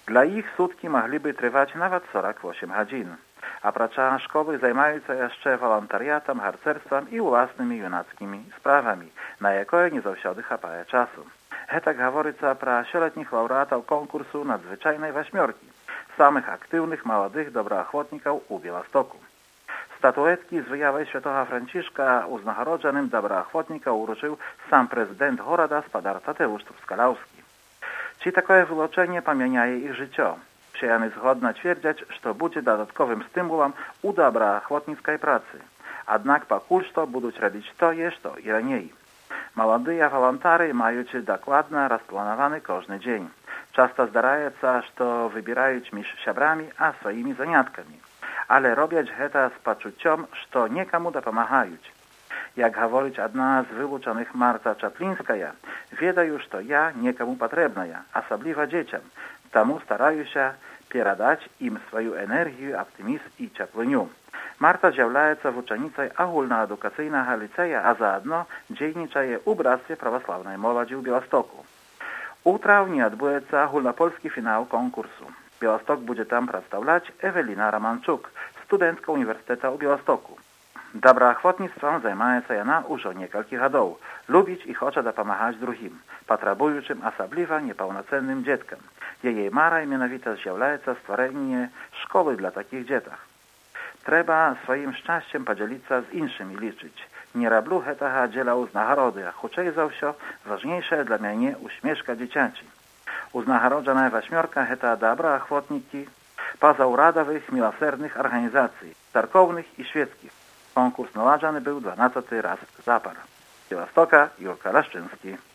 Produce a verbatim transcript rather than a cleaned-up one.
Dla ich sutki mogliby trwać nawet czterdzieści osiem godzin. Oprócz szkoły zajmują się jeszcze wolontariatem, harcerstwem i własnymi junackimi sprawami, na jakie nie zawsze chapaje czasu. Tak говорится про sieletnich laureatów konkursu nadzwyczajnej waśmiorki, samych aktywnych, młodych dobroachwotników u Białegostoku. Statuetki z wyjawy świętego Franciszka uznagrodzonym dobroachwotnika uroczył sam prezydent Goroda Spadar Tadeusz Truskalowski. Czy takie wyloczenie pamiętaje ich życie? Przyjany zgodno twierdzić, że będzie dodatkowym stymulem u dobroachwotnickiej pracy. Jednak покуль что будут robić to jeszcze i raniej. Młodые wolontary mają dokładnie rozplanowany każdy dzień. Często zdarza się, że wybierają między siabrami a swoimi zaniatkami. Ale robią to z poczuciem, że nikomu dopomagają. Jak mówi jedna z wyuczonych Marta Czaplińska, wiedają, że ja nikomu potrzebna, особливо dzieciom. Temu starają się передać im swoją energię, optymizm i ciepłynę. Marta zjawляется w uczennicą ogólnoedukacyjnego liceja, a zaadno dzienniczuje u Bractwie Prawosławnej Młodzi w Białegostoku. U trawni odbędzie się ogólnopolski finał konkursu. Białystok będzie tam przedstawiać Ewelina Romanczuk, studentka Uniwersytetu w Białegostoku. Dobroachwotnictwem zajmuje się ona już kilka lat. Lubić i chce dopomagać drugim, potrzebującym, особливо niepełnocennym dzieckom. Jej mara mianowita zjawляется stworzenie szkoły dla takich dzieciach. Trzeba swoim szczęściem podzielić się z innymi liczyć. Nie robię tego dzieła z nagrody, a raczej zawsze ważniejsze dla mnie uśmieszka dziecięci. Uznagrodzona waśmiorka to dobroachwotniki pozauradowych, miłosiernych organizacji, cerkownych i świeckich. Konkurs nałażony był dwunasty raz zapar. Z Białegostoka Jurka Leszczyński.